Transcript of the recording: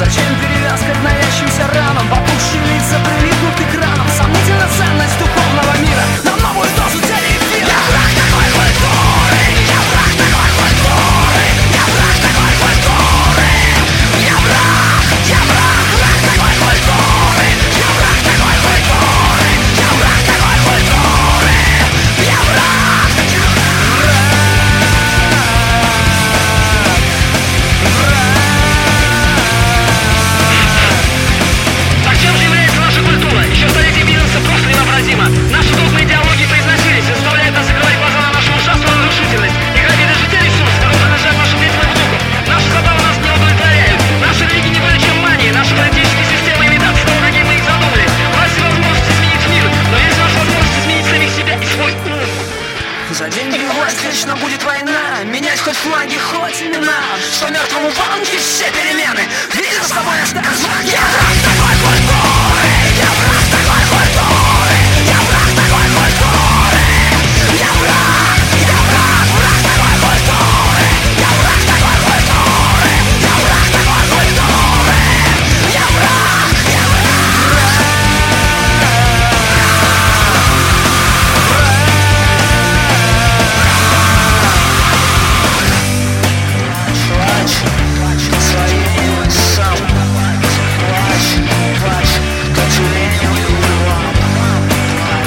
Зачем перевязка к навязчивым ранам? Потухшие лица прилипнут к экранам. Сомнительна ценность духовного мира на новую дозу телеэфира. Я враг такой культуры, я враг такой культуры, я враг такой культуры. Я враг такой культуры, я враг такой культуры, я враг такой культуры. Я враг, Так чем же является наша культура? Еще столетия бизнеса просто невообразимо. Наши догмы идеологии произносились, заставляют нас закрывать глаза на нашу ужасную разрушительность и грабить даже те ресурсы, которые принадлежат нашим детям и внукам. Наши забавы нас не удовлетворяют. Наши религии не более чем мания. Наши политические системы имитация того, какие мы их задумали. У нас есть возможность изменить мир, но есть наша возможность изменить самих себя и свой ум. за деньги власть вечно будет война. Менять хоть флаги, хоть имена. Что мертвому банке все перемены. Видишь, с тобой останутся. Я враг